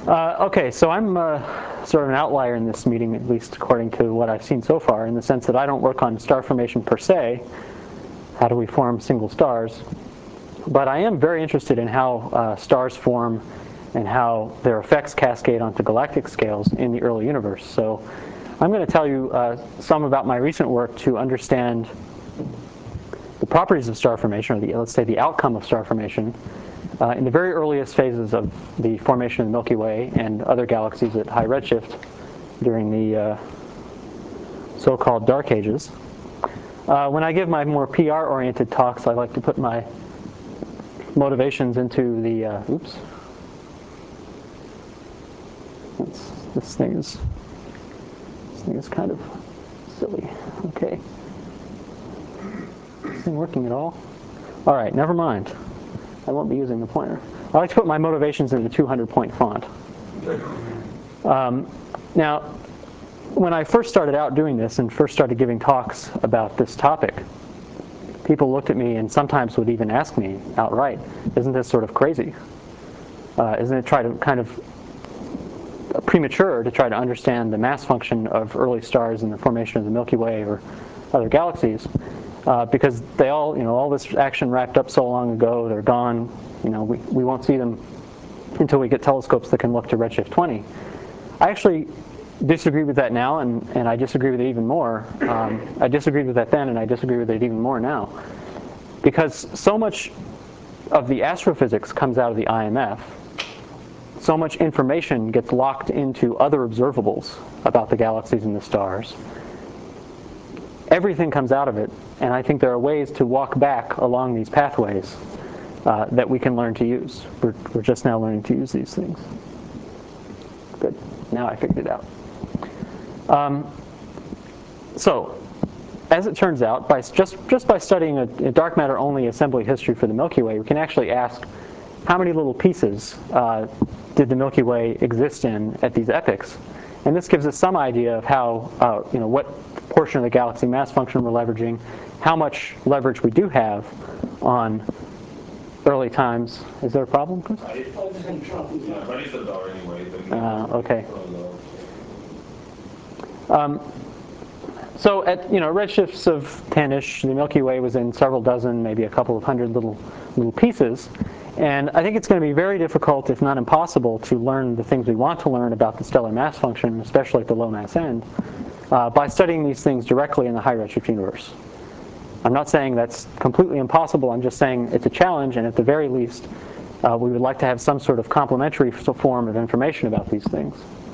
Okay, so I'm sort of an outlier in this meeting, at least according to what I've seen so far, in the sense that I don't work on star formation per se. How do we form single stars? But I am very interested in how stars form and how their effects cascade onto galactic scales in the early universe. So I'm going to tell you some about my recent work to understand the properties of star formation, or let's say the outcome of star formation, in the very earliest phases of the formation of the Milky Way and other galaxies at high redshift during the so-called dark ages. When I give my more PR-oriented talks, I like to put my motivations into the, this thing is kind of silly. Okay. Is this thing working at all? All right, never mind. I won't be using the pointer. I like to put my motivations in the 200-point font. Now, when I first started out doing this and first started giving talks about this topic, people looked at me and sometimes would even ask me outright, isn't this sort of crazy? Isn't it kind of premature to try to understand the mass function of early stars and the formation of the Milky Way or other galaxies? Because they all this action wrapped up so long ago, they're gone. We won't see them until we get telescopes that can look to redshift 20. I actually disagree with that now, and I disagree with it even more. I disagreed with that then, and I disagree with it even more now. Because so much of the astrophysics comes out of the IMF, so much information gets locked into other observables about the galaxies and the stars. Everything comes out of it, and I think there are ways to walk back along these pathways that we can learn to use. We're just now learning to use these things. Good. Now I figured it out. So, as it turns out, just by studying a dark matter only assembly history for the Milky Way, we can actually ask how many little pieces did the Milky Way exist in at these epochs. And this gives us some idea of how, what portion of the galaxy mass function we're leveraging, how much leverage we do have on early times. Is there a problem, Chris? Okay. So at redshifts of 10-ish, the Milky Way was in several dozen, maybe a couple of hundred little pieces. And I think it's going to be very difficult, if not impossible, to learn the things we want to learn about the stellar mass function, especially at the low mass end, by studying these things directly in the high redshift universe. I'm not saying that's completely impossible. I'm just saying it's a challenge, and at the very least, we would like to have some sort of complementary form of information about these things.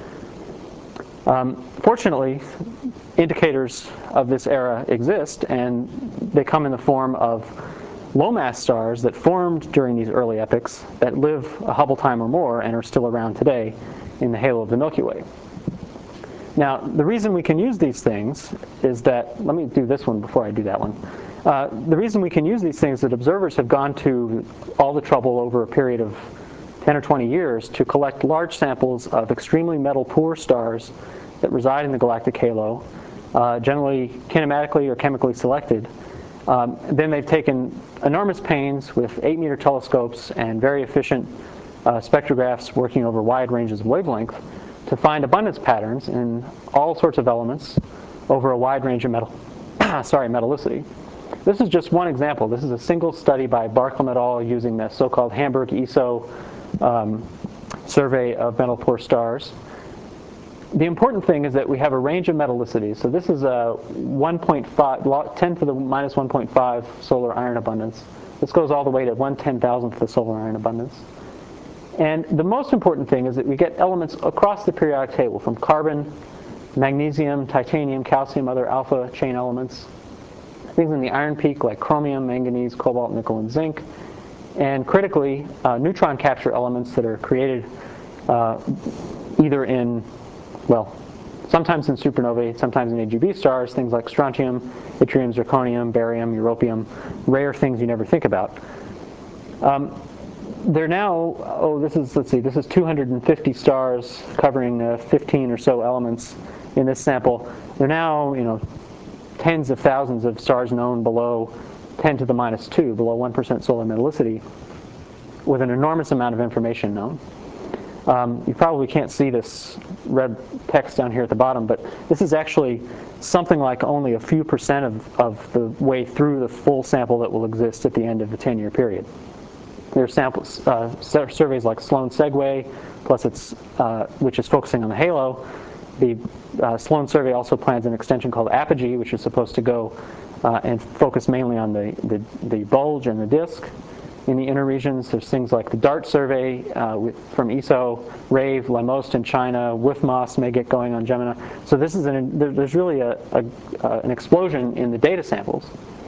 Fortunately, indicators of this era exist, and they come in the form of low-mass stars that formed during these early epochs that live a Hubble time or more and are still around today in the halo of the Milky Way. Now, the reason we can use these things is that, let me do this one before I do that one. The reason we can use these things is that observers have gone to all the trouble over a period of 10 or 20 years to collect large samples of extremely metal-poor stars that reside in the galactic halo, generally kinematically or chemically selected. Then they've taken enormous pains with 8-meter telescopes and very efficient spectrographs working over wide ranges of wavelength to find abundance patterns in all sorts of elements over a wide range of metallicity. This is just one example. This is a single study by Barklam et al. Using the so-called Hamburg ESO survey of metal-poor stars. The important thing is that we have a range of metallicities. So this is a 1.5, 10 to the minus 1.5 solar iron abundance. This goes all the way to 1/10,000th of the solar iron abundance. And the most important thing is that we get elements across the periodic table, from carbon, magnesium, titanium, calcium, other alpha chain elements, things in the iron peak like chromium, manganese, cobalt, nickel, and zinc, and critically, neutron capture elements that are created either in, sometimes in supernovae, sometimes in AGB stars, things like strontium, yttrium, zirconium, barium, europium, rare things you never think about. They're now, this is 250 stars covering 15 or so elements in this sample. They're now, tens of thousands of stars known below 10 to the minus 2, below 1% solar metallicity, with an enormous amount of information known. You probably can't see this red text down here at the bottom, but this is actually something like only a few percent of the way through the full sample that will exist at the end of the 10-year period. There are samples, surveys like Sloan Segway, plus which is focusing on the halo. The Sloan survey also plans an extension called Apogee, which is supposed to go and focus mainly on the bulge and the disk. In the inner regions, there's things like the DART survey from ESO, RAVE, Lamost in China, WIFMOS may get going on Gemini. So this is there's really an explosion in the data samples.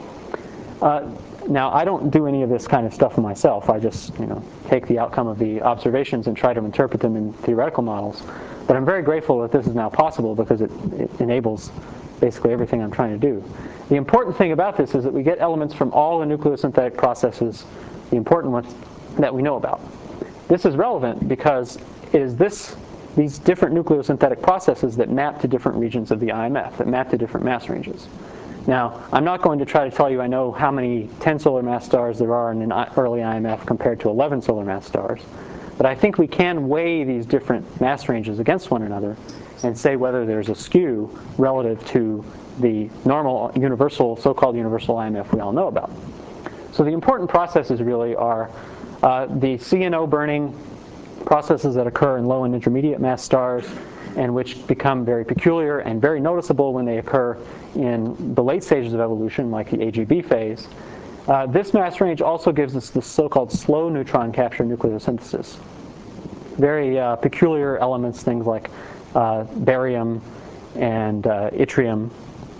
Now, I don't do any of this kind of stuff myself. I just take the outcome of the observations and try to interpret them in theoretical models. But I'm very grateful that this is now possible because it enables basically everything I'm trying to do. The important thing about this is that we get elements from all the nucleosynthetic processes, the important ones that we know about. This is relevant because it is these different nucleosynthetic processes that map to different regions of the IMF, that map to different mass ranges. Now, I'm not going to try to tell you I know how many 10 solar mass stars there are in an early IMF compared to 11 solar mass stars, but I think we can weigh these different mass ranges against one another and say whether there's a skew relative to the normal universal, so-called universal IMF we all know about. So the important processes really are the CNO burning processes that occur in low and intermediate mass stars and which become very peculiar and very noticeable when they occur in the late stages of evolution, like the AGB phase. This mass range also gives us the so-called slow neutron capture nucleosynthesis. Very peculiar elements, things like barium and yttrium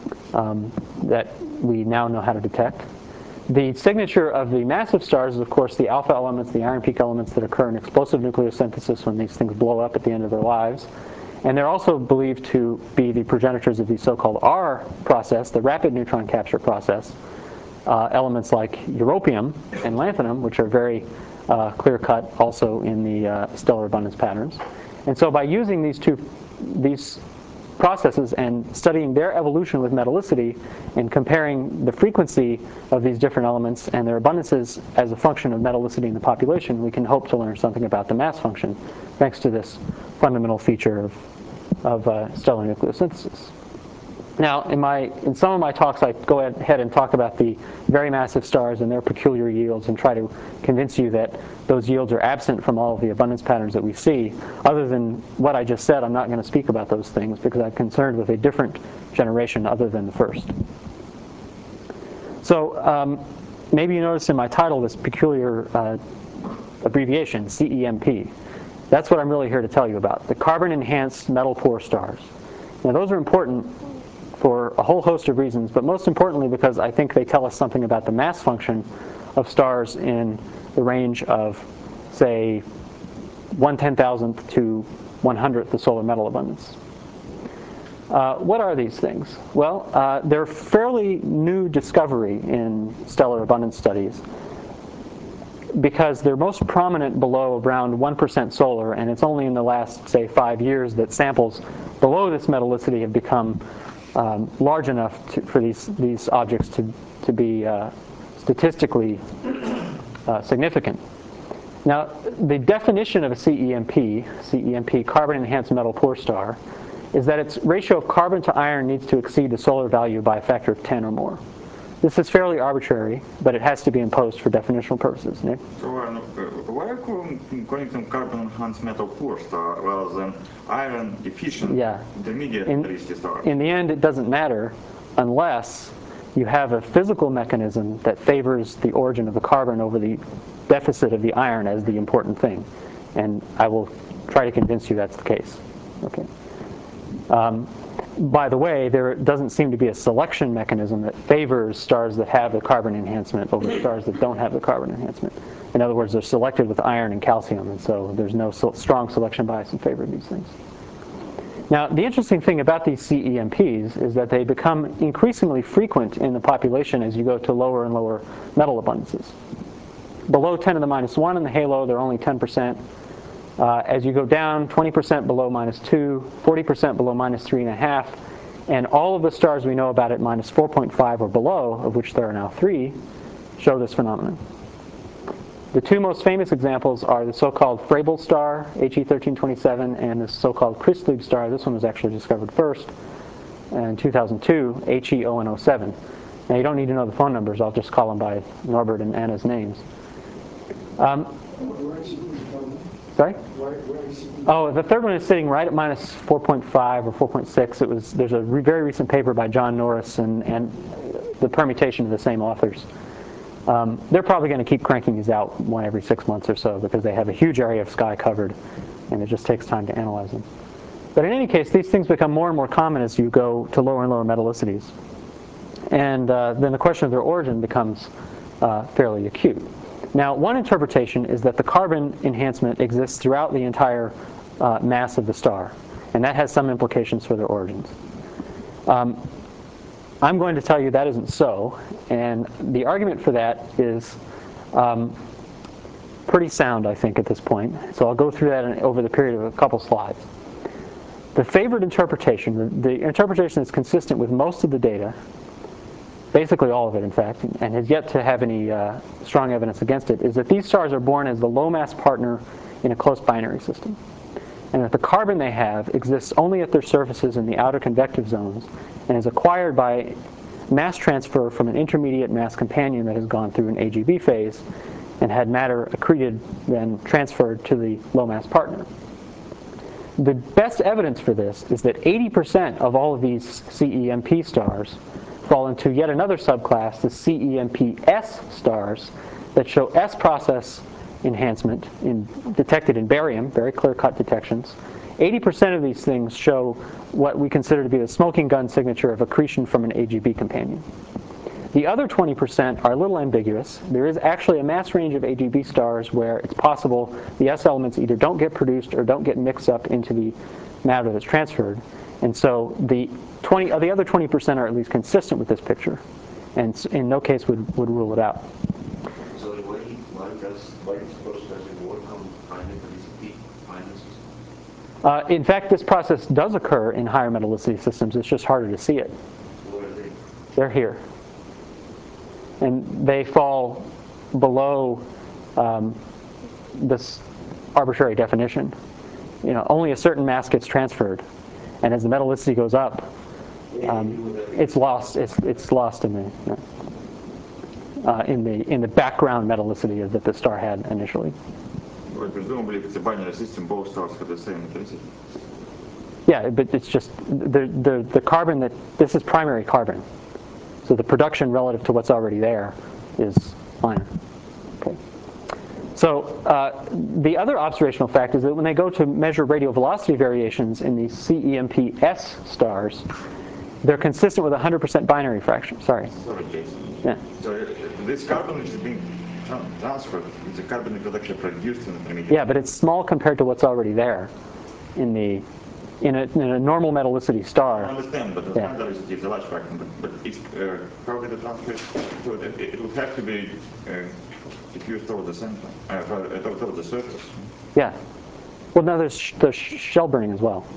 that we now know how to detect. The signature of the massive stars is, of course, the alpha elements, the iron peak elements that occur in explosive nucleosynthesis when these things blow up at the end of their lives. And they're also believed to be the progenitors of the so-called R process, the rapid neutron capture process. Elements like europium and lanthanum, which are very clear-cut also in the stellar abundance patterns. And so by using these processes and studying their evolution with metallicity and comparing the frequency of these different elements and their abundances as a function of metallicity in the population, we can hope to learn something about the mass function thanks to this fundamental feature of stellar nucleosynthesis. Now, in some of my talks, I go ahead and talk about the very massive stars and their peculiar yields and try to convince you that those yields are absent from all of the abundance patterns that we see. Other than what I just said, I'm not going to speak about those things because I'm concerned with a different generation other than the first. So maybe you noticed in my title this peculiar abbreviation, CEMP. That's what I'm really here to tell you about, the carbon-enhanced metal-poor stars. Now, those are important for a whole host of reasons, but most importantly because I think they tell us something about the mass function of stars in the range of, say, 1/10,000th to 1/100th the solar metal abundance. What are these things? Well, they're fairly new discovery in stellar abundance studies because they're most prominent below around 1% solar, and it's only in the last, say, 5 years that samples below this metallicity have become large enough for these objects to be statistically significant. Now, the definition of a CEMP, carbon-enhanced metal-poor star, is that its ratio of carbon to iron needs to exceed the solar value by a factor of 10 or more. This is fairly arbitrary, but it has to be imposed for definitional purposes. Nick? So why are you calling them carbon-enhanced metal-poor star rather than iron-efficient intermediate star? In the end, it doesn't matter unless you have a physical mechanism that favors the origin of the carbon over the deficit of the iron as the important thing. And I will try to convince you that's the case. Okay. By the way, there doesn't seem to be a selection mechanism that favors stars that have the carbon enhancement over stars that don't have the carbon enhancement. In other words, they're selected with iron and calcium, and so there's no strong selection bias in favor of these things. Now, the interesting thing about these CEMPs is that they become increasingly frequent in the population as you go to lower and lower metal abundances. Below 10 to the minus 1 in the halo, they're only 10%. As you go down, 20% below minus 2, 40% below minus 3.5, and all of the stars we know about at minus 4.5 or below, of which there are now 3, show this phenomenon. The two most famous examples are the so-called Froebel star, HE 1327, and the so-called Chryslebe star. This one was actually discovered first in 2002, HE 0107. Now you don't need to know the phone numbers. I'll just call them by Norbert and Anna's names. Sorry? Oh, the third one is sitting right at minus 4.5 or 4.6. There's a very recent paper by John Norris and the permutation of the same authors. They're probably going to keep cranking these out one every 6 months or so because they have a huge area of sky covered, and it just takes time to analyze them. But in any case, these things become more and more common as you go to lower and lower metallicities. And then the question of their origin becomes fairly acute. Now, one interpretation is that the carbon enhancement exists throughout the entire mass of the star, and that has some implications for their origins. I'm going to tell you that isn't so, and the argument for that is pretty sound, I think, at this point. So I'll go through that over the period of a couple slides. The favored interpretation, the interpretation that's consistent with most of the data, basically all of it, in fact, and has yet to have any strong evidence against it, is that these stars are born as the low-mass partner in a close binary system, and that the carbon they have exists only at their surfaces in the outer convective zones and is acquired by mass transfer from an intermediate mass companion that has gone through an AGB phase and had matter accreted, then transferred to the low-mass partner. The best evidence for this is that 80% of all of these CEMP stars fall into yet another subclass, the CEMP-S stars, that show S-process enhancement detected in barium, very clear-cut detections. 80% of these things show what we consider to be the smoking gun signature of accretion from an AGB companion. The other 20% are a little ambiguous. There is actually a mass range of AGB stars where it's possible the S elements either don't get produced or don't get mixed up into the matter that's transferred. And so the other 20% are at least consistent with this picture, and in no case would rule it out. So why does it work on high metallicity finance? In fact, this process does occur in higher metallicity systems. It's just harder to see it. Where are they? They're here. And they fall below this arbitrary definition. Only a certain mass gets transferred, and as the metallicity goes up, it's lost. It's lost in the background metallicity that the star had initially. But presumably, if it's a binary system, both stars have the same metallicity. Yeah, but it's just the carbon this is primary carbon. So the production relative to what's already there is minor. Okay. So the other observational fact is that when they go to measure radial velocity variations in these CEMP-S stars, they're consistent with 100% binary fraction. Sorry. Sorry, Jason. Yeah. So this carbon which is being transferred is a carbon that was actually produced in the intermediate. Yeah, but it's small compared to what's already there in a normal metallicity star. I understand, but the metallicity is a large fraction. But it's how did it transfer? So it would have to be diffused toward the center, toward the surface. Yeah. Well, no, there's shell burning as well.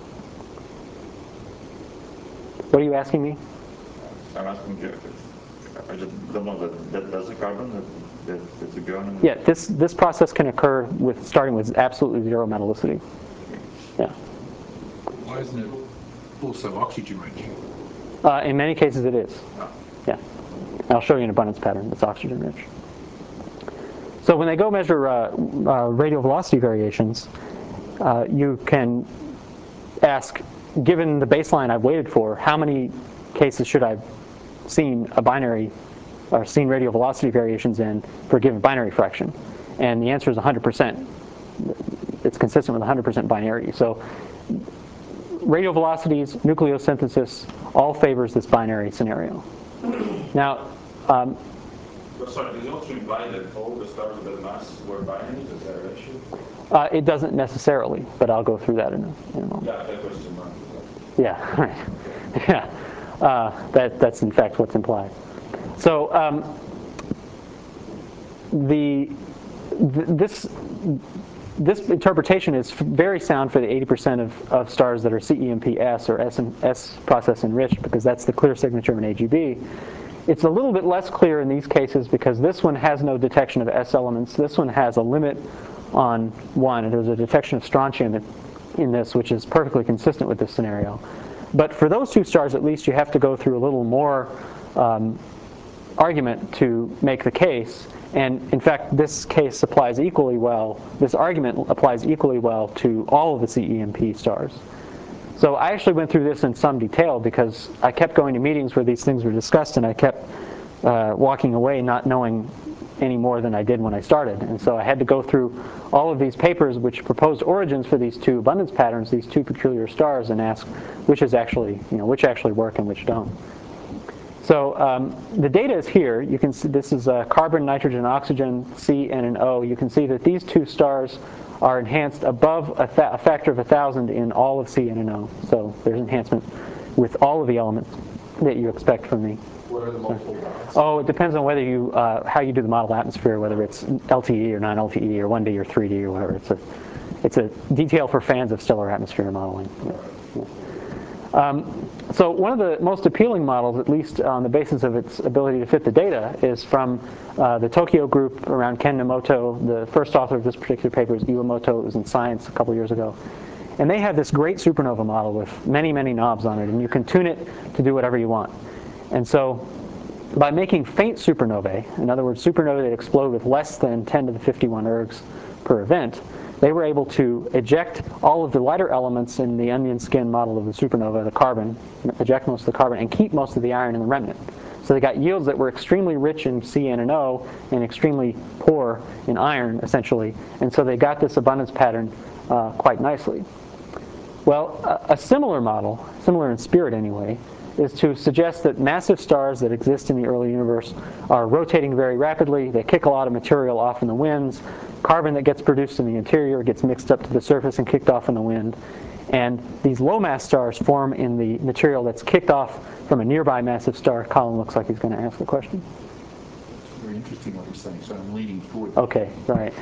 What are you asking me? I'm asking you. I just don't know that does the carbon that's going. Yeah, this process can occur starting with absolutely zero metallicity. Yeah. Why isn't it also oxygen rich? In many cases, it is. Yeah. I'll show you an abundance pattern that's oxygen rich. So when they go measure radial velocity variations, you can ask, given the baseline I've waited for, how many cases should I have seen a binary or seen radial velocity variations in for a given binary fraction? And the answer is 100%. It's consistent with 100% binarity. So radial velocities, nucleosynthesis, all favors this binary scenario. Now, sorry, does it also imply that all the stars of that mass were binary? Is that an issue? It doesn't necessarily, but I'll go through that in a moment. Yeah, that question mark. Yeah, right. Yeah, that's in fact what's implied. So this interpretation is very sound for the 80% of stars that are CEMP-S or S process enriched, because that's the clear signature of an AGB. It's a little bit less clear in these cases because this one has no detection of S elements. This one has a limit on 1, and there's a detection of strontium in this, which is perfectly consistent with this scenario. But for those two stars, at least, you have to go through a little more argument to make the case. And in fact, this case applies equally well. This argument applies equally well to all of the CEMP stars. So I actually went through this in some detail because I kept going to meetings where these things were discussed, and I kept walking away not knowing any more than I did when I started. And so I had to go through all of these papers which proposed origins for these two abundance patterns, these two peculiar stars, and ask which is actually, which actually work and which don't. So the data is here. You can see this is carbon, nitrogen, oxygen, C, and an O. You can see that these two stars are enhanced above a factor of 1,000 in all of C and an O. So there's enhancement with all of the elements that you expect from the. What are the multiple dots? Oh, it depends on whether you how you do the model atmosphere, whether it's LTE or non-LTE or 1D or 3D or whatever. It's a detail for fans of stellar atmosphere modeling. So one of the most appealing models, at least on the basis of its ability to fit the data, is from the Tokyo group around Ken Nomoto. The first author of this particular paper is Iwamoto. It was in Science a couple years ago. And they have this great supernova model with many, many knobs on it, and you can tune it to do whatever you want. And so by making faint supernovae, in other words, supernovae that explode with less than 10 to the 51 ergs per event, they were able to eject all of the lighter elements in the onion skin model of the supernova, the carbon, eject most of the carbon, and keep most of the iron in the remnant. So they got yields that were extremely rich in C and an O and extremely poor in iron, essentially. And so they got this abundance pattern quite nicely. Well, a similar model, similar in spirit anyway, is to suggest that massive stars that exist in the early universe are rotating very rapidly. They kick a lot of material off in the winds. Carbon that gets produced in the interior gets mixed up to the surface and kicked off in the wind. And these low-mass stars form in the material that's kicked off from a nearby massive star. Colin looks like he's going to ask the question. It's very interesting what you're saying, so I'm leaning forward. Okay, right.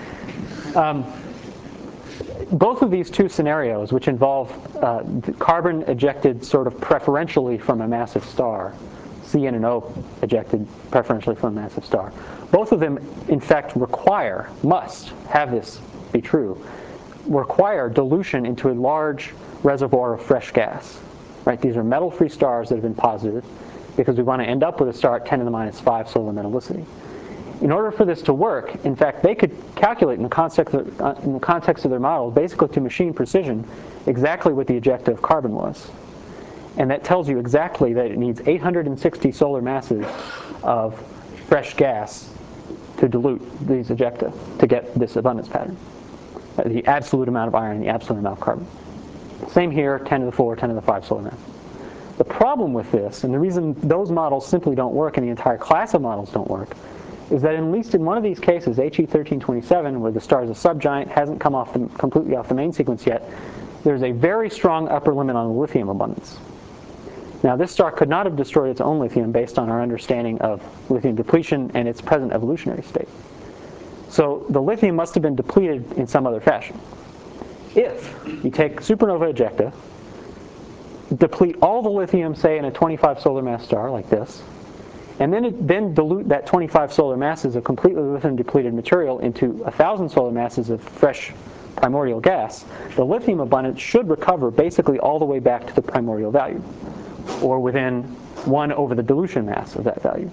Both of these two scenarios, which involve the carbon ejected sort of preferentially from a massive star, C and an O ejected preferentially from a massive star, both of them, in fact, must have this be true, require dilution into a large reservoir of fresh gas. Right? These are metal-free stars that have been posited because we want to end up with a star at 10 to the minus 5 solar metallicity. In order for this to work, in fact, they could calculate in the context of their model, basically to machine precision, exactly what the ejecta of carbon was. And that tells you exactly that it needs 860 solar masses of fresh gas to dilute these ejecta to get this abundance pattern. The absolute amount of iron, the absolute amount of carbon. Same here, 10 to the 4, 10 to the 5 solar mass. The problem with this, and the reason those models simply don't work and the entire class of models don't work, is that at least in one of these cases, HE 1327, where the star is a subgiant, hasn't come completely off the main sequence yet, there's a very strong upper limit on the lithium abundance. Now, this star could not have destroyed its own lithium based on our understanding of lithium depletion and its present evolutionary state. So the lithium must have been depleted in some other fashion. If you take supernova ejecta, deplete all the lithium, say, in a 25 solar mass star like this, and then dilute that 25 solar masses of completely lithium depleted material into 1,000 solar masses of fresh primordial gas, the lithium abundance should recover basically all the way back to the primordial value, or within 1 over the dilution mass of that value.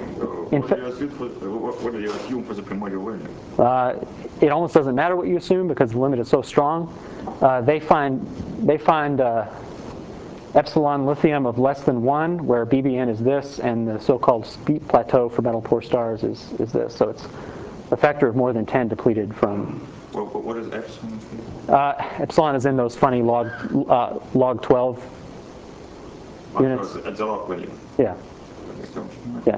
What do you assume for the primordial value? It almost doesn't matter what you assume because the limit is so strong. They find epsilon lithium of less than 1, where BBN is this, and the so-called steep plateau for metal poor stars is this. So it's a factor of more than 10 depleted from. Well, what is epsilon? Epsilon is in those funny log 12 units. At the log value. Yeah. Yeah.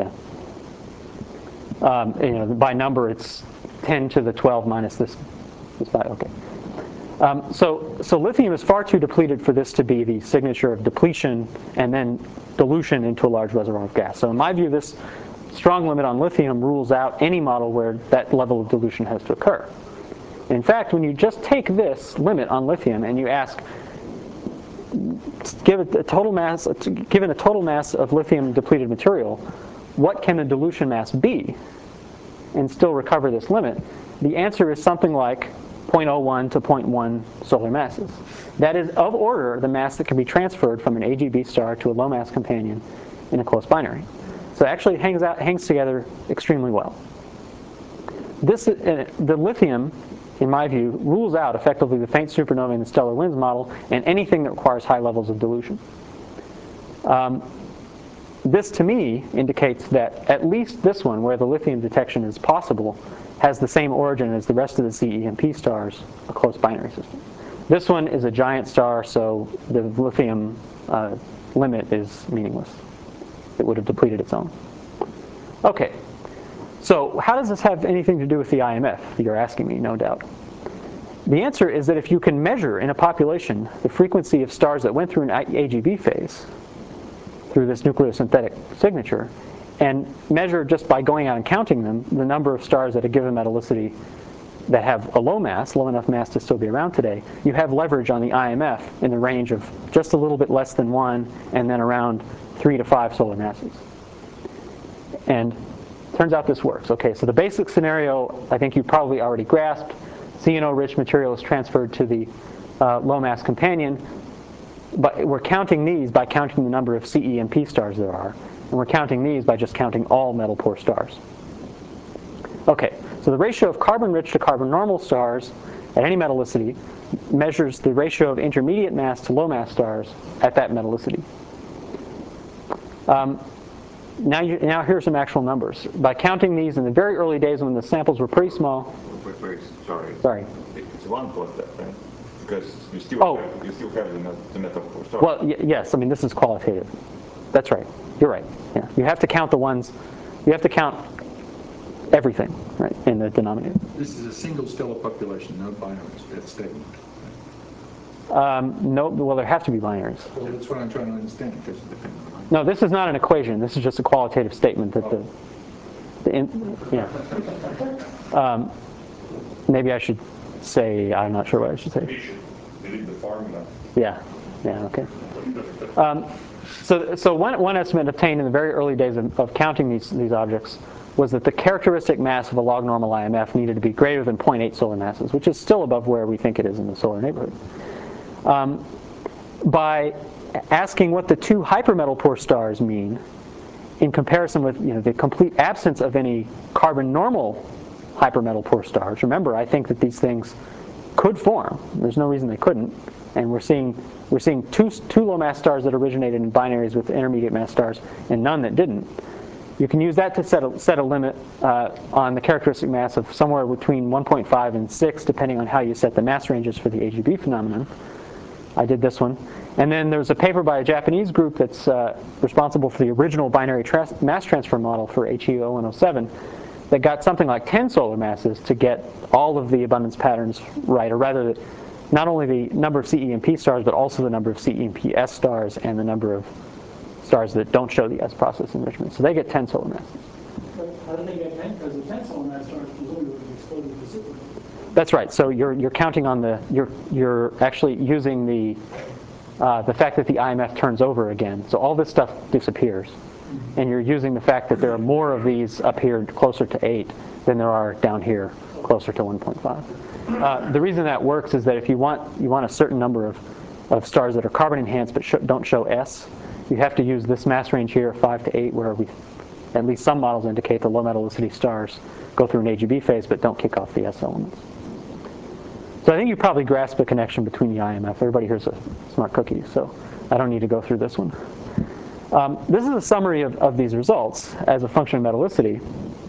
Yeah. By number, it's 10 to the 12 minus this 5. Okay. So lithium is far too depleted for this to be the signature of depletion and then dilution into a large reservoir of gas. So in my view, this strong limit on lithium rules out any model where that level of dilution has to occur. In fact, when you just take this limit on lithium and you ask, given a total mass of lithium depleted material, what can the dilution mass be and still recover this limit? The answer is something like 0.01 to 0.1 solar masses. That is of order the mass that can be transferred from an AGB star to a low mass companion in a close binary. So it actually hangs together extremely well. The lithium, in my view, rules out effectively the faint supernova in the stellar winds model and anything that requires high levels of dilution. This, to me, indicates that at least this one, where the lithium detection is possible, has the same origin as the rest of the CEMP stars, a close binary system. This one is a giant star, so the lithium limit is meaningless. It would have depleted its own. Okay, so how does this have anything to do with the IMF? You're asking me, no doubt. The answer is that if you can measure in a population the frequency of stars that went through an AGB phase, through this nucleosynthetic signature, and measure just by going out and counting them the number of stars at a given metallicity that have a low enough mass to still be around today, you have leverage on the IMF in the range of just a little bit less than 1 and then around 3 to 5 solar masses. And turns out this works. Okay, so the basic scenario I think you probably already grasped. CNO-rich material is transferred to the low mass companion. But we're counting these by counting the number of CEMP stars there are. And we're counting these by just counting all metal poor stars. Okay, so the ratio of carbon-rich to carbon-normal stars at any metallicity measures the ratio of intermediate mass to low mass stars at that metallicity. Now here are some actual numbers. By counting these in the very early days when the samples were pretty small. Wait, sorry. Sorry. It's one plus that, right? Because you still have the metal poor stars. Well, yes. I mean, this is qualitative. That's right. You're right. Yeah. You have to count the ones. You have to count everything, right, in the denominator. This is a single stellar population, no binaries. That statement. No. Well, there have to be binaries. Well, that's what I'm trying to understand. No, this is not an equation. This is just a qualitative statement that maybe I should say, I'm not sure what I should say. We should delete the formula. Yeah, okay. So one estimate obtained in the very early days of counting these objects was that the characteristic mass of a log normal IMF needed to be greater than 0.8 solar masses, which is still above where we think it is in the solar neighborhood. By asking what the two hypermetal poor stars mean in comparison with the complete absence of any carbon normal hypermetal poor stars. Remember, I think that these things could form. There's no reason they couldn't. And we're seeing two low mass stars that originated in binaries with intermediate mass stars and none that didn't. You can use that to set a limit on the characteristic mass of somewhere between 1.5 and 6, depending on how you set the mass ranges for the AGB phenomenon. I did this one. And then there's a paper by a Japanese group that's responsible for the original binary mass transfer model for HE0107 that got something like 10 solar masses to get all of the abundance patterns right, or rather not only the number of CEMP stars, but also the number of CEMP S stars and the number of stars that don't show the S process enrichment. So they get 10 solar masses. But how do they get 10? Because the 10 solar mass stars presumably would be exploded precipitately. That's right. So you're counting on you're actually using the fact that the IMF turns over again. So all this stuff disappears. And you're using the fact that there are more of these up here closer to 8 than there are down here closer to 1.5. The reason that works is that if you want a certain number of stars that are carbon enhanced but don't show S, you have to use this mass range here, 5 to 8, where at least some models indicate the low metallicity stars go through an AGB phase but don't kick off the S elements. So I think you probably grasp the connection between the IMF. Everybody here's a smart cookie, so I don't need to go through this one. This is a summary of these results as a function of metallicity.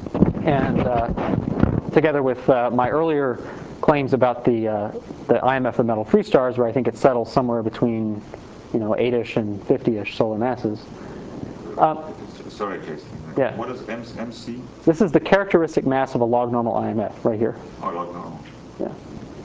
And together with my earlier claims about the IMF of metal-free stars, where I think it settles somewhere between 8-ish and 50-ish solar masses. Sorry, Jason. Yeah. What is MC? This is the characteristic mass of a log normal IMF right here. Oh, log normal. Yeah.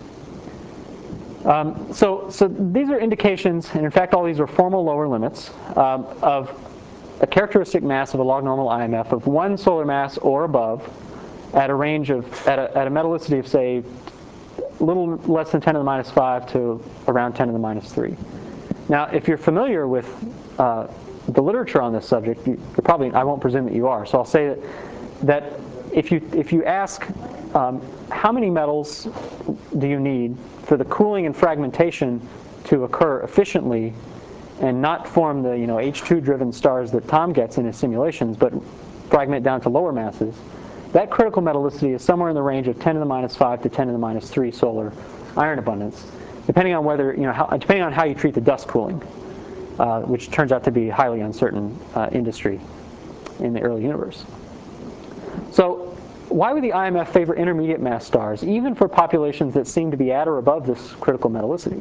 So these are indications, and in fact all these are formal lower limits, of a characteristic mass of a log normal IMF of 1 solar mass or above at a range of, at a metallicity of, say, a little less than 10 to the minus 5 to around 10 to the minus 3. Now, if you're familiar with the literature on this subject, you're probably, I won't presume that you are, so I'll say that if you ask how many metals do you need for the cooling and fragmentation to occur efficiently and not form the H2-driven stars that Tom gets in his simulations, but fragment down to lower masses, that critical metallicity is somewhere in the range of 10 to the minus 5 to 10 to the minus 3 solar iron abundance, depending on whether depending on how you treat the dust cooling, which turns out to be a highly uncertain industry in the early universe. So, why would the IMF favor intermediate mass stars, even for populations that seem to be at or above this critical metallicity?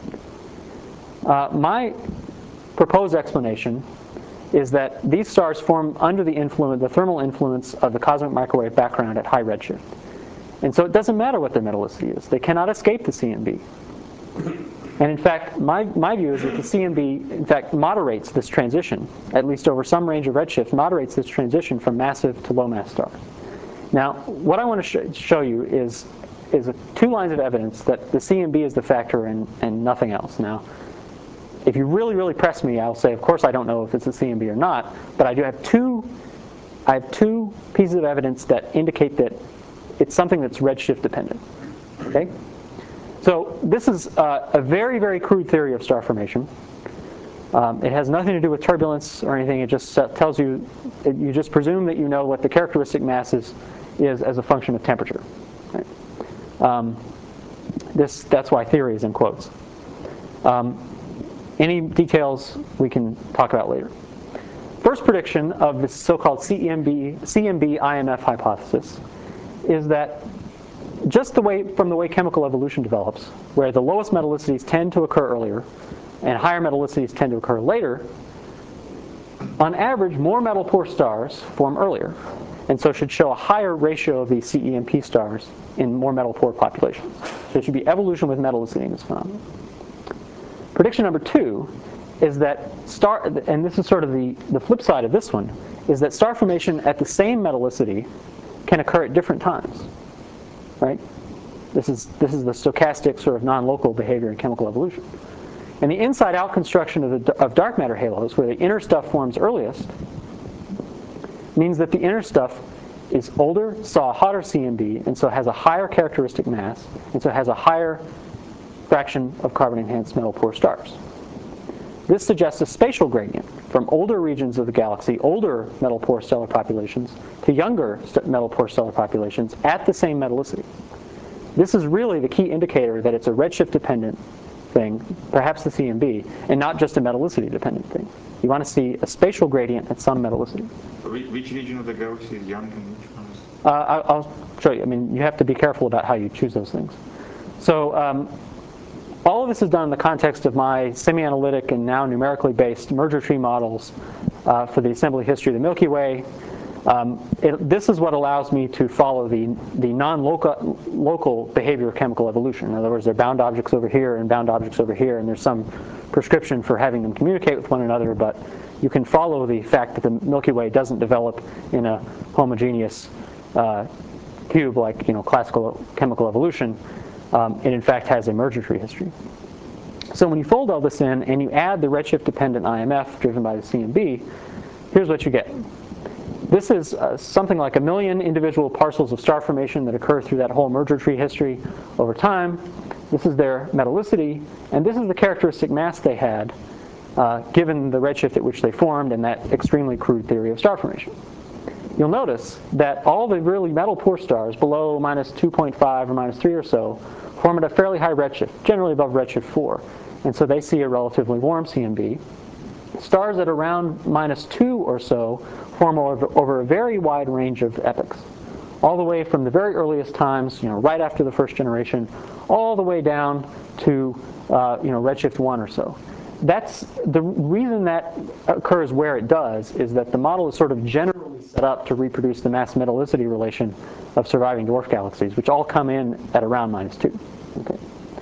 My proposed explanation is that these stars form under the thermal influence of the cosmic microwave background at high redshift. And so it doesn't matter what their metallicity is. They cannot escape the CMB. And in fact, my view is that the CMB, in fact, moderates this transition, at least over some range of redshift, moderates this transition from massive to low mass stars. Now, what I want to show you is 2 lines of evidence that the CMB is the factor and nothing else. Now, if you really, really press me, I'll say, of course, I don't know if it's a CMB or not, but I have two pieces of evidence that indicate that it's something that's redshift dependent. Okay? So this is a very, very crude theory of star formation. It has nothing to do with turbulence or anything. It just tells you, you just presume that you know what the characteristic mass is as a function of temperature. Right? That's why theory is in quotes. Any details we can talk about later. First prediction of this so-called CMB IMF hypothesis is that just from the way chemical evolution develops, where the lowest metallicities tend to occur earlier and higher metallicities tend to occur later, on average, more metal-poor stars form earlier, and so should show a higher ratio of these CEMP stars in more metal-poor populations. So it should be evolution with metallicity in this phenomenon. Prediction number 2 is that and this is sort of the flip side of this one, is that star formation at the same metallicity can occur at different times. Right? This is the stochastic sort of non-local behavior in chemical evolution. And the inside-out construction of dark matter halos, where the inner stuff forms earliest, means that the inner stuff is older, saw a hotter CMB, and so has a higher characteristic mass, and so has a higher fraction of carbon-enhanced metal-poor stars. This suggests a spatial gradient from older regions of the galaxy, older metal-poor stellar populations, to younger metal-poor stellar populations at the same metallicity. This is really the key indicator that it's a redshift-dependent thing, perhaps the CMB, and not just a metallicity-dependent thing. You want to see a spatial gradient at some metallicity. Which region of the galaxy is young and which one is? I'll show you. I mean, you have to be careful about how you choose those things. So all of this is done in the context of my semi-analytic and now numerically based merger tree models for the assembly history of the Milky Way. This is what allows me to follow the non-local behavior of chemical evolution. In other words, there are bound objects over here and bound objects over here, and there's some prescription for having them communicate with one another, but you can follow the fact that the Milky Way doesn't develop in a homogeneous cube like classical chemical evolution. It in fact has a merger tree history. So when you fold all this in and you add the redshift-dependent IMF driven by the CMB, here's what you get. This is something like 1 million individual parcels of star formation that occur through that whole merger tree history over time. This is their metallicity, and this is the characteristic mass they had given the redshift at which they formed and that extremely crude theory of star formation. You'll notice that all the really metal-poor stars below minus 2.5 or minus 3 or so form at a fairly high redshift, generally above redshift 4. And so they see a relatively warm CMB. Stars at around minus 2 or so form over a very wide range of epochs, all the way from the very earliest times, right after the first generation, all the way down to redshift 1 or so. That's the reason that occurs where it does, is that the model is sort of generally set up to reproduce the mass metallicity relation of surviving dwarf galaxies, which all come in at around minus 2. Okay.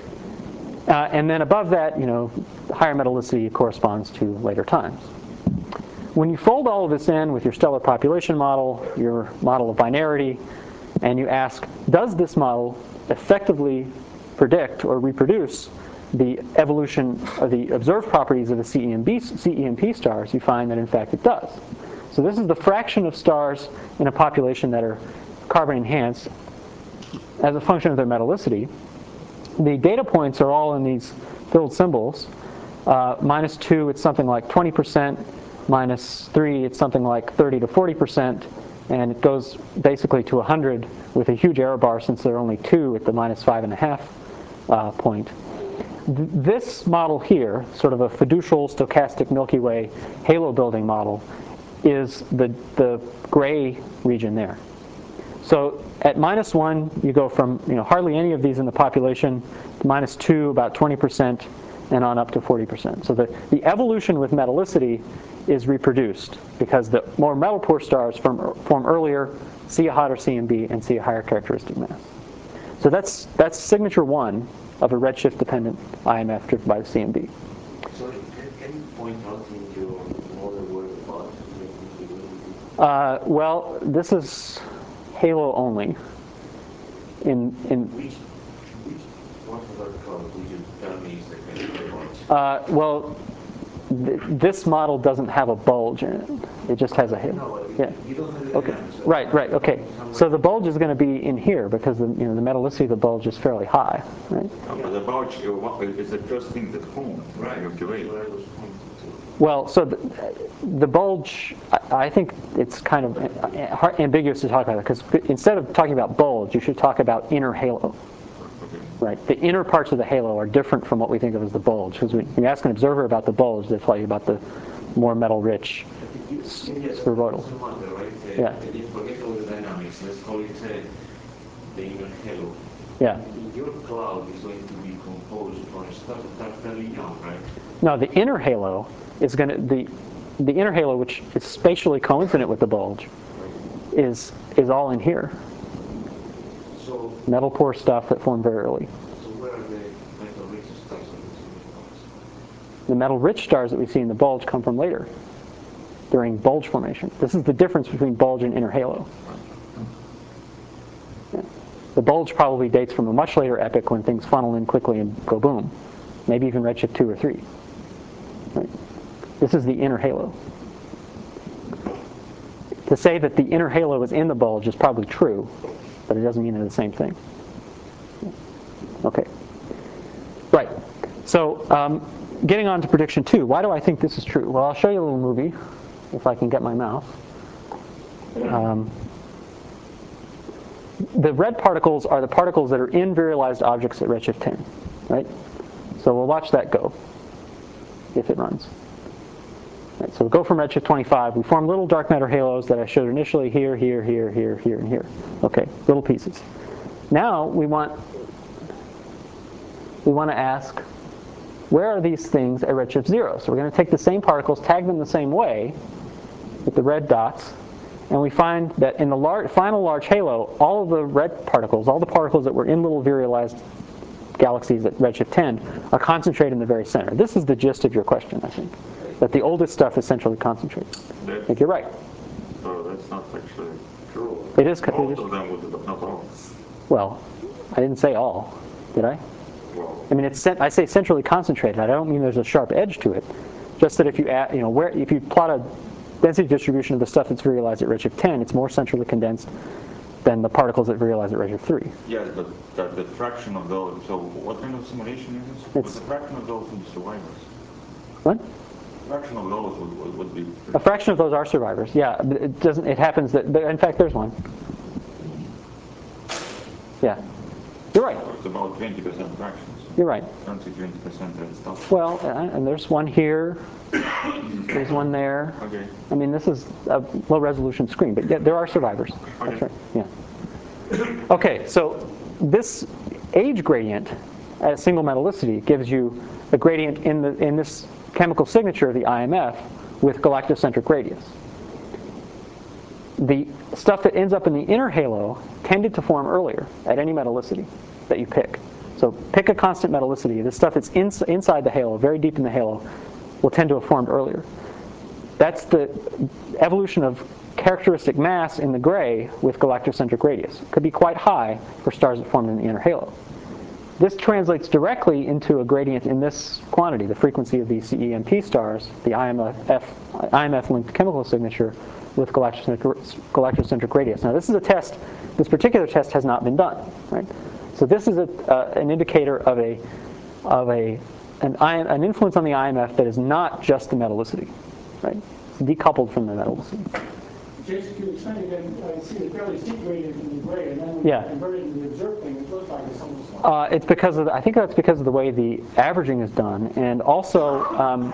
And then above that, higher metallicity corresponds to later times. When you fold all of this in with your stellar population model, your model of binarity, and you ask, does this model effectively predict or reproduce the evolution of the observed properties of the CEMP stars, you find that in fact it does. So this is the fraction of stars in a population that are carbon enhanced as a function of their metallicity. The data points are all in these filled symbols. -2, it's something like 20%. -3, it's something like 30 to 40%. And it goes basically to 100 with a huge error bar since there are only 2 at the -5.5 point. This model here, sort of a fiducial stochastic Milky Way halo building model, is the gray region there. So at -1, you go from hardly any of these in the population to -2, about 20%, and on up to 40%. So the evolution with metallicity is reproduced because the more metal poor stars form earlier, see a hotter CMB, and see a higher characteristic mass. So that's signature 1 of a redshift-dependent IMF driven by the CMB. Sorry, can you point out in your model where the bulge? Well, this is halo only. Which what of that code would you tell me is the bulge? Well, this model doesn't have a bulge in it. It just has a halo. No, Yeah. you don't have Okay. Right. Okay. So the bulge is going to be in here because the metallicity of the bulge is fairly high, right? But the bulge is the first thing that forms. Right. You have to wait. Where I was pointing to. Well, so the bulge, I think it's kind of ambiguous to talk about it because instead of talking about bulge, you should talk about inner halo. Right. The inner parts of the halo are different from what we think of as the bulge. Because when you ask an observer about the bulge, they tell you about the more metal-rich spheroidal. Yeah. Forget all the dynamics. Let's call it the inner halo. Yeah. Your cloud is going to be composed from stuff that are fairly young, right? No, the inner halo is going to the inner halo, which is spatially coincident with the bulge, is all in here. So Metal poor stuff that formed very early. So where are the metal-rich stars of this bulge? The metal-rich stars that we see in the bulge come from later, during bulge formation. This is the difference between bulge and inner halo. Yeah. The bulge probably dates from a much later epoch when things funnel in quickly and go boom. Maybe even redshift 2 or 3. Right. This is the inner halo. To say that the inner halo is in the bulge is probably true, but it doesn't mean they're the same thing. Okay. Right. So getting on to prediction 2. Why do I think this is true? Well, I'll show you a little movie, if I can get my mouse. The red particles are the particles that are in virialized objects at redshift 10. Right? So we'll watch that go, if it runs. Right, so we'll go from redshift 25. We form little dark matter halos that I showed initially here, here, here, here, here, and here. Okay, little pieces. Now we want to ask, where are these things at redshift 0? So we're going to take the same particles, tag them the same way, with the red dots, and we find that in the final large halo, all of the red particles, all the particles that were in little virialized galaxies at redshift 10, are concentrated in the very center. This is the gist of your question, I think. That the oldest stuff is centrally concentrated. I think you're right. So that's not actually true. It is. Most of them would, but not all. Well, I didn't say all, did I? Well, I mean, I say centrally concentrated. I don't mean there's a sharp edge to it. Just that if you add, if you plot a density distribution of the stuff that's virialized at redshift 10, it's more centrally condensed than the particles that virialize at redshift 3. yes, but the fraction of those. So what kind of simulation is this? What's the fraction of those would be survivors? What? Fraction of those would be. A fraction of those are survivors. Yeah, it doesn't. It happens that. In fact, there's one. Yeah, you're right. It's about 20% fractions. You're right. 20% red stuff. Well, and there's one here. There's one there. Okay. I mean, this is a low-resolution screen, but yeah, there are survivors. Okay. That's right. Yeah. Okay, so this age gradient at a single metallicity gives you a gradient in this chemical signature of the IMF with galactocentric radius. The stuff that ends up in the inner halo tended to form earlier at any metallicity that you pick. So pick a constant metallicity. The stuff that's inside the halo, very deep in the halo, will tend to have formed earlier. That's the evolution of characteristic mass in the gray with galactocentric radius. It could be quite high for stars that formed in the inner halo. this translates directly into a gradient in this quantity, the frequency of these CEMP stars, the IMF-linked chemical signature with galactocentric radius. Now, this is a test. This particular test has not been done, right? So this is an indicator of an influence on the IMF that is not just the metallicity, right? It's decoupled from the metallicity. Jason, could you explain again? I see a fairly steep gradient in the gray, and then when Yeah. you convert it into the observed thing, it looks like it's almost. It's because of I think that's because of the way the averaging is done, and also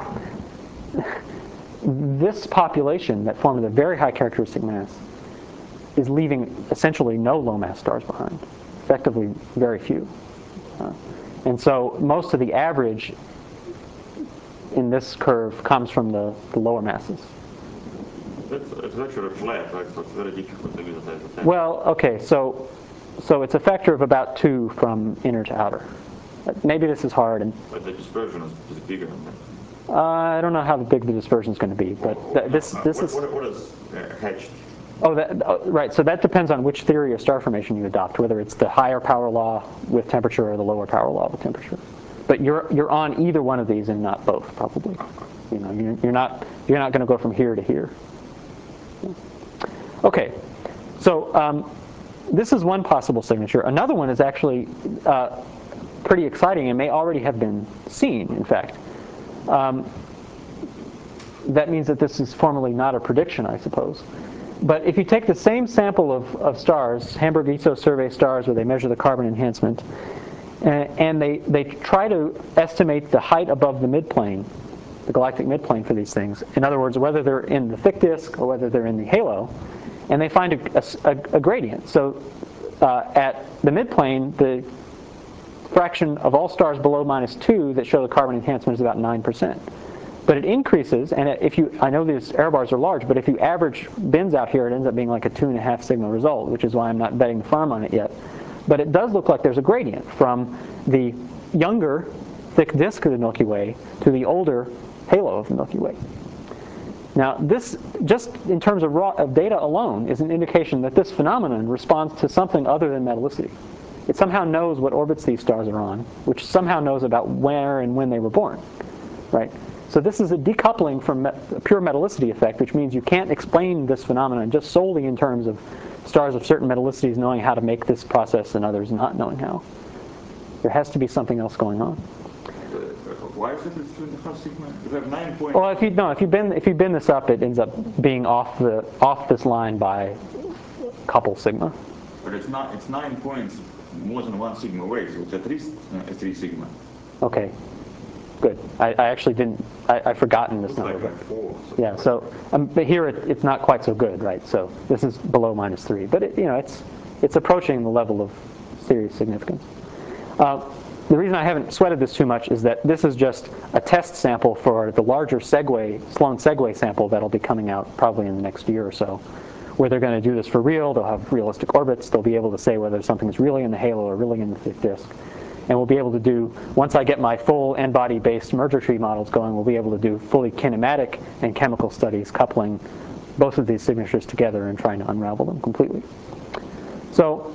this population that formed a very high characteristic mass is leaving essentially no low mass stars behind, effectively very few, and so most of the average in this curve comes from the lower masses. It's actually flat, right? So it's very difficult to visualize the test. Well, okay, so it's a factor of about 2 from inner to outer. Maybe this is hard, and But the dispersion is bigger than that. I don't know how big the dispersion is going to be, but this is. What is hatched? Right. So that depends on which theory of star formation you adopt, whether it's the higher power law with temperature or the lower power law with temperature. But you're on either one of these and not both, probably. You know, you're not going to go from here to here. Okay, so this is one possible signature. Another one is actually pretty exciting and may already have been seen, in fact. That means that this is formally not a prediction, I suppose. But if you take the same sample of stars, Hamburg-Essos survey stars, where they measure the carbon enhancement, and they try to estimate the height above the midplane, the galactic midplane for these things, in other words, whether they're in the thick disk or whether they're in the halo, and they find a gradient. So at the midplane, the fraction of all stars below -2 that show the carbon enhancement is about 9%. But it increases, and I know these error bars are large, but if you average bins out here, it ends up being like a 2.5 sigma result, which is why I'm not betting the farm on it yet. But it does look like there's a gradient from the younger thick disk of the Milky Way to the older halo of the Milky Way. Now, this, just in terms of data alone, is an indication that this phenomenon responds to something other than metallicity. It somehow knows what orbits these stars are on, which somehow knows about where and when they were born, right? So this is a decoupling from a pure metallicity effect, which means you can't explain this phenomenon just solely in terms of stars of certain metallicities knowing how to make this process and others not knowing how. There has to be something else going on. Why is it 2.5 sigma? You have 9 points. Well, if you bend this up, it ends up being off this line by a couple sigma. But it's 9 points more than 1 sigma away, so it's at least 3 sigma. Okay, good. I actually didn't. I've forgotten this Looks number. like 4. So Yeah. So, but here it's not quite so good, right? So this is below -3, but it's approaching the level of serious significance. The reason I haven't sweated this too much is that this is just a test sample for the larger Sloan Segway sample that'll be coming out probably in the next year or so, where they're going to do this for real. They'll have realistic orbits. They'll be able to say whether something's really in the halo or really in the thick disk. And we'll be able to do, once I get my full n-body-based merger tree models going, we'll be able to do fully kinematic and chemical studies coupling both of these signatures together and trying to unravel them completely. So,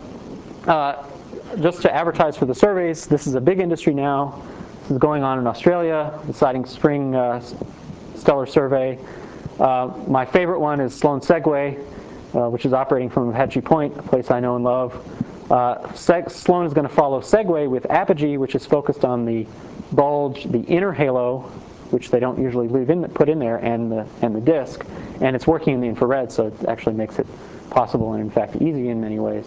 just to advertise for the surveys, this is a big industry now. This is going on in Australia, the Siding Spring Stellar Survey. My favorite one is Sloan Segway, which is operating from Apache Point, a place I know and love. Sloan is going to follow Segway with Apogee, which is focused on the bulge, the inner halo, which they don't usually put in there, and the disk. And it's working in the infrared, so it actually makes it possible and, in fact, easy in many ways.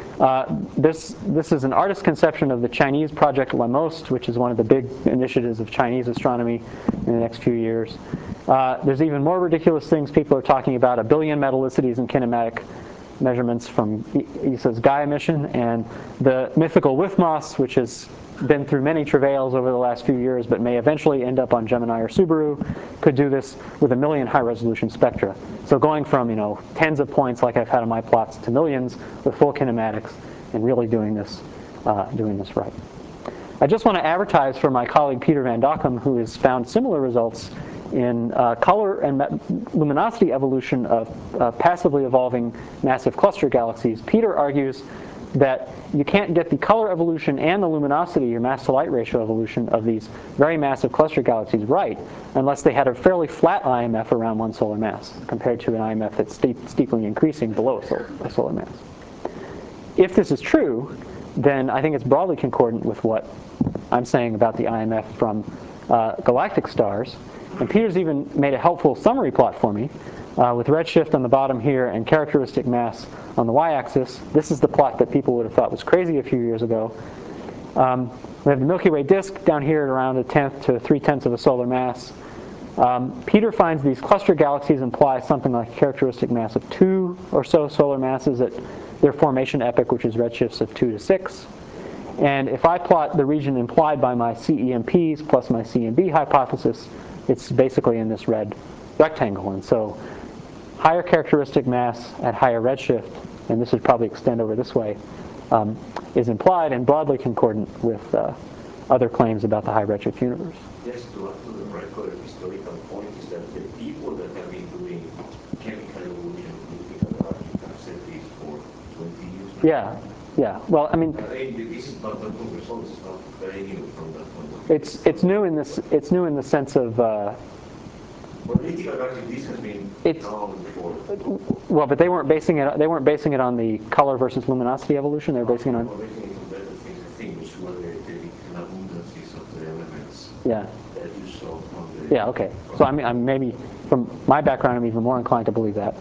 This is an artist's conception of the Chinese project LAMOST, which is one of the big initiatives of Chinese astronomy in the next few years. There's even more ridiculous things people are talking about: 1 billion metallicities in kinematic measurements from ESA's Gaia mission, and the mythical WIFMOS, which has been through many travails over the last few years but may eventually end up on Gemini or Subaru, could do this with 1 million high-resolution spectra. So going from tens of points like I've had on my plots to millions with full kinematics and really doing this right. I just want to advertise for my colleague Peter Van Dockum, who has found similar results in color and luminosity evolution of passively evolving massive cluster galaxies. Peter argues that you can't get the color evolution and the luminosity or mass to light ratio evolution of these very massive cluster galaxies right unless they had a fairly flat IMF around one solar mass compared to an IMF that's steeply increasing below a solar mass. If this is true, then I think it's broadly concordant with what I'm saying about the IMF from galactic stars. And Peter's even made a helpful summary plot for me with redshift on the bottom here and characteristic mass on the y-axis. This is the plot that people would have thought was crazy a few years ago. We have the Milky Way disk down here at around 1/10 to 3/10 of a solar mass. Peter finds these cluster galaxies imply something like a characteristic mass of 2 or so solar masses at their formation epoch, which is redshifts of 2 to 6. And if I plot the region implied by my CEMPs plus my CMB hypothesis, it's basically in this red rectangle. And so higher characteristic mass at higher redshift, and this would probably extend over this way, is implied and broadly concordant with other claims about the high redshift universe. Just to the record historical point is that the people that have been doing chemical evolution have said this for 20 years. Yeah. Well, I mean, this is not the new results. It's not very new from that point of view. it's new in the sense of. Political galaxy, this has been known before. Well, but they weren't basing it on the color versus luminosity evolution. They were basing it on. We're basing it on better things, I think, which were the abundances of the elements Yeah. that you saw from the. Yeah. Okay. So I'm maybe from my background, I'm even more inclined to believe that.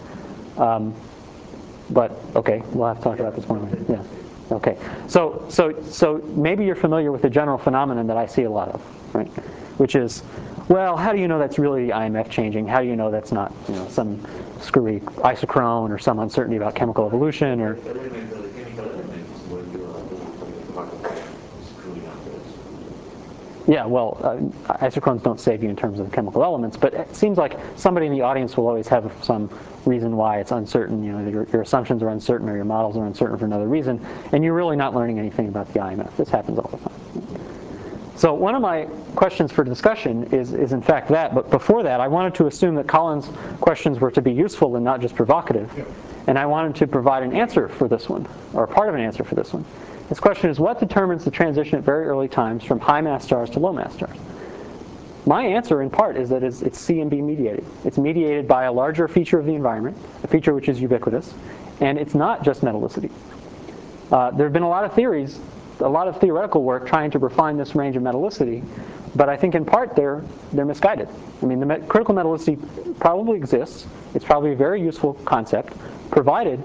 But okay, we'll have to talk about this more later. Yeah. Okay. So maybe you're familiar with the general phenomenon that I see a lot of, right? Which is, well, how do you know that's really the IMF changing? How do you know that's not, some screwy isochrone or some uncertainty about chemical evolution or? The chemical element is where you are screwing up this. Yeah, well, isochrones don't save you in terms of chemical elements, but it seems like somebody in the audience will always have some reason why it's uncertain. Your assumptions are uncertain or your models are uncertain for another reason, and you're really not learning anything about the IMF. This happens all the time. So one of my questions for discussion is in fact that, but before that, I wanted to assume that Colin's questions were to be useful and not just provocative, and I wanted to provide an answer for this one, or part of an answer for this one. This question is, what determines the transition at very early times from high mass stars to low mass stars? My answer, in part, is that it's CMB mediated. It's mediated by a larger feature of the environment, a feature which is ubiquitous, and it's not just metallicity. There have been a lot of theories, a lot of theoretical work trying to refine this range of metallicity, but I think in part they're misguided. I mean, the critical metallicity probably exists. It's probably a very useful concept, provided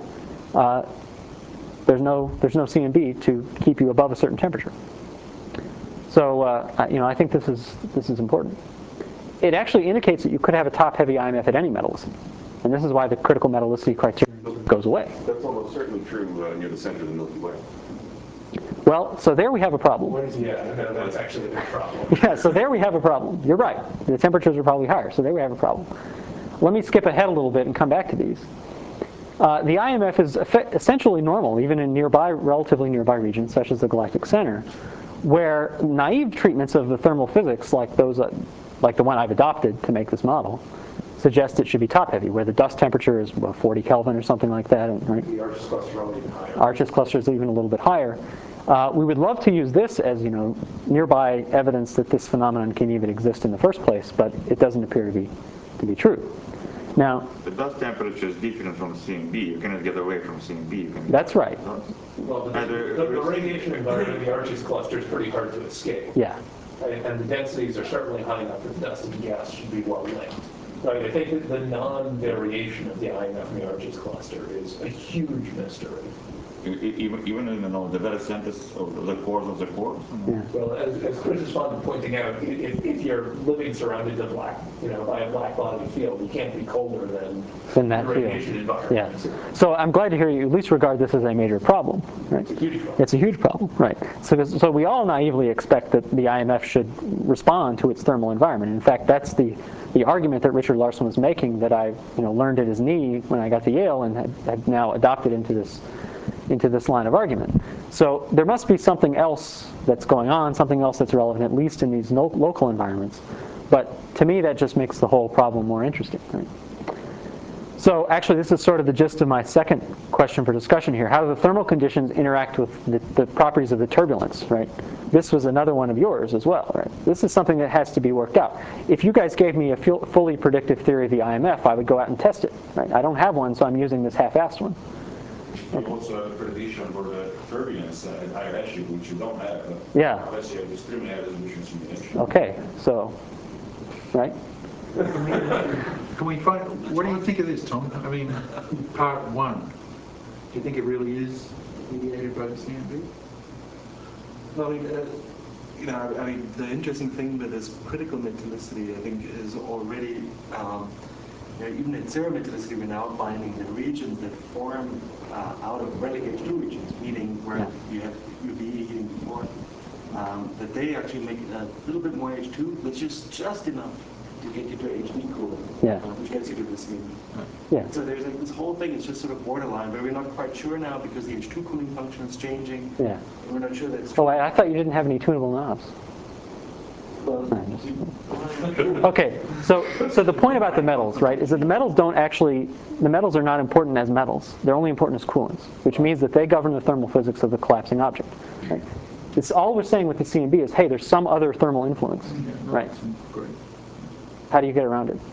there's no CMB to keep you above a certain temperature. So I think this is important. It actually indicates that you could have a top-heavy IMF at any metallicity, and this is why the critical metallicity criterion goes away. That's almost certainly true near the center of the Milky Way. Well, so there we have a problem. That's actually a big problem. Yeah, so there we have a problem. You're right. The temperatures are probably higher, so there we have a problem. Let me skip ahead a little bit and come back to these. The IMF is essentially normal, even in relatively nearby regions, such as the galactic center, where naive treatments of the thermal physics, like the one I've adopted to make this model, suggest it should be top-heavy, where the dust temperature is 40 Kelvin or something like that. Right? The Arches cluster are even higher. Arches cluster is even a little bit higher. We would love to use this as nearby evidence that this phenomenon can even exist in the first place, but it doesn't appear to be true. Now, the dust temperature is different from CMB. You cannot get away from CMB. That's right. Well, the radiation environment of the Arches cluster is pretty hard to escape. Yeah. Right? And the densities are certainly high enough that the dust and gas should be well linked. Right? I think that the non-variation of the IMF in the Arches cluster is a huge mystery. Even in the very centers of the cores of the cores. Yeah. Well, as Chris responded pointing out, if you're living surrounded to by a black body field, you can't be colder than that the radiation field. environment. Yeah. So I'm glad to hear you at least regard this as a major problem. Right? It's a huge problem. It's a huge problem, right? So we all naively expect that the IMF should respond to its thermal environment. In fact, that's the argument that Richard Larson was making that I learned at his knee when I got to Yale and had now adopted into this line of argument. So there must be something else that's going on, something else that's relevant, at least in these local environments. But to me, that just makes the whole problem more interesting. Right? So actually, this is sort of the gist of my second question for discussion here. How do the thermal conditions interact with the properties of the turbulence, right? This was another one of yours as well, right? This is something that has to be worked out. If you guys gave me a fully predictive theory of the IMF, I would go out and test it, right? I don't have one, so I'm using this half-assed one. You also have a prediction for the turbulence at higher redshift, which you don't have. Yeah. Unless you have extremely high resolution simulation. Okay, so, right? Can we find, what do you think of this, Tom? I mean, part one. Do you think it really is mediated by the CMB? Well, I mean, the interesting thing with this critical metallicity, I think, is already, even at zero metallicity, we're now finding the regions that form out of relic H2 regions, meaning where you have UV heating before, that they actually make a little bit more H2, which is just enough to get you to HV cooling, which gets you to the CMB. Yeah. So there's like this whole thing is just sort of borderline, but we're not quite sure now because the H2 cooling function is changing. Yeah. And we're not sure that it's Oh, I thought you didn't have any tunable knobs. Okay, so the point about the metals, right, is that the metals are not important as metals. They're only important as coolants, which means that they govern the thermal physics of the collapsing object. Right? It's all we're saying with the CMB is, hey, there's some other thermal influence, right? How do you get around it?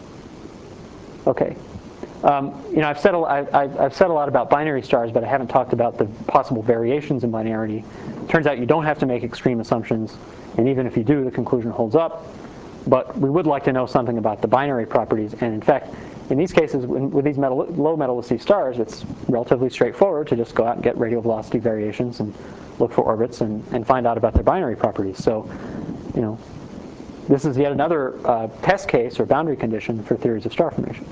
Okay. I've said a lot about binary stars, but I haven't talked about the possible variations in binarity. Turns out you don't have to make extreme assumptions, and even if you do, the conclusion holds up. But we would like to know something about the binary properties, and in fact, in these cases, with these low metallicity stars, it's relatively straightforward to just go out and get radial velocity variations and look for orbits and find out about their binary properties. So, this is yet another test case or boundary condition for theories of star formation.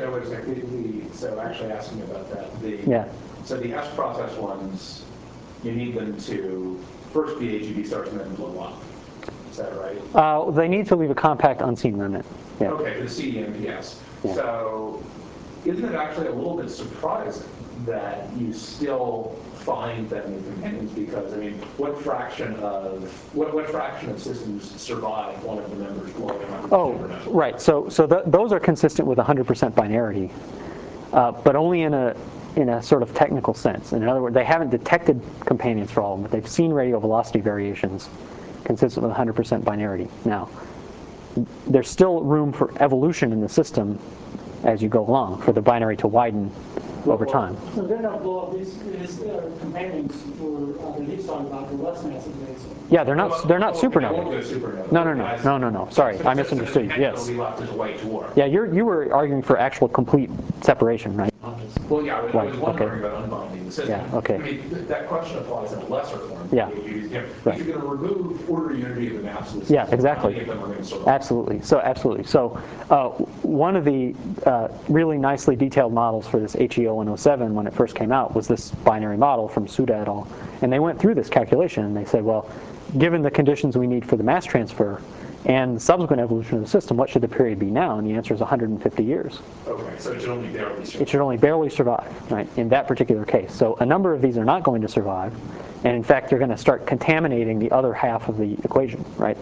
So actually asking about that. So the S process ones, you need them to first be AGB stars and then blow up. Is that right? They need to leave a compact unseen remnant. Yeah. Okay, for the CEMPS. Yeah. So isn't it actually a little bit surprising that you still find them in companions? Because I mean, what fraction of systems survive one of the members blowing up? Oh, right. So those are consistent with 100% binarity, but only in a sort of technical sense. In other words, they haven't detected companions for all of them, but they've seen radial velocity variations consistent with 100% binarity. Now, there's still room for evolution in the system as you go along for the binary to widen over time. So they're not blow up. These companions for the heat star about the less massive days. Yeah, they're not supernovae. No. Sorry, I misunderstood you. Yes. Yeah, you were arguing for actual complete separation, right? Well, yeah, I was wondering Okay. about unbinding the system. Yeah, okay. I mean, that question applies in a lesser form. Yeah. If you're going to remove order unity of the mass of the system, Yeah, exactly. how many of them are going to survive? Absolutely. So one of the really nicely detailed models for this HEO 107 when it first came out was this binary model from Suda et al. And they went through this calculation and they said, well, given the conditions we need for the mass transfer and the subsequent evolution of the system, what should the period be now? And the answer is 150 years. Okay, so it should only barely survive. It should only barely survive, right, in that particular case. So a number of these are not going to survive. And in fact, they're going to start contaminating the other half of the equation, right?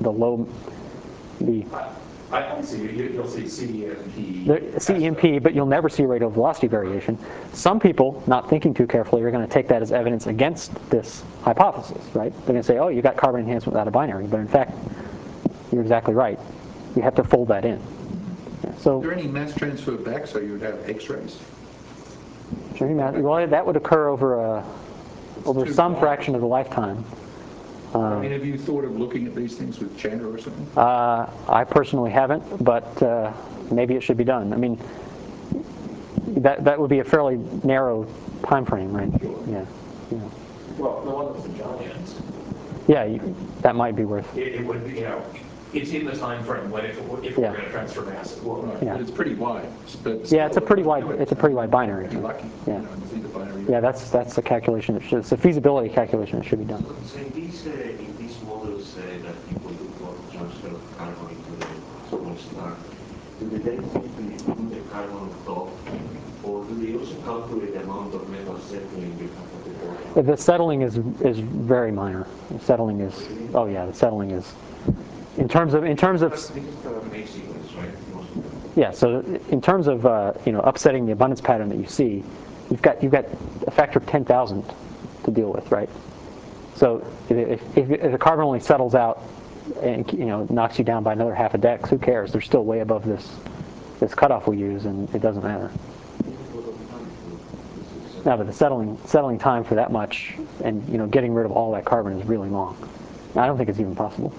I see. You'll see CEMP. CEMP, but you'll never see radial velocity variation. Some people, not thinking too carefully, are going to take that as evidence against this hypothesis, right? They're going to say, oh, you got carbon enhancement without a binary. But in fact, you're exactly right. You have to fold that in. So, is there any mass transfer back so you would have X-rays? Well, that would occur over some fraction of the lifetime. I mean, have you thought of looking at these things with Chandra or something? I personally haven't, but maybe it should be done. I mean, that would be a fairly narrow time frame, right? Sure. Yeah. Well, the one with the giants. Yeah, that might be worth. It would be, it's in the time frame when if we're going to transfer mass, it will. Right. Yeah. But it's pretty wide. But Yeah, it's a pretty wide binary. You're lucky. Yeah. The binary. Yeah, that's a calculation. It's a feasibility calculation that should be done. So in these models that people do for transfer of carbon into the solar star, do they then simply include the carbon on top, or do they also calculate the amount of metal settling you have at the bottom? The settling is very minor. The settling is in terms of That's because the main sequence, right? Yeah, so in terms of upsetting the abundance pattern that you see, you've got a factor of 10,000 to deal with, right? So if the carbon only settles out and knocks you down by another half a dex, who cares? They're still way above this cutoff we use, and it doesn't matter. No, but the settling time for that much, and getting rid of all that carbon is really long. I don't think it's even possible.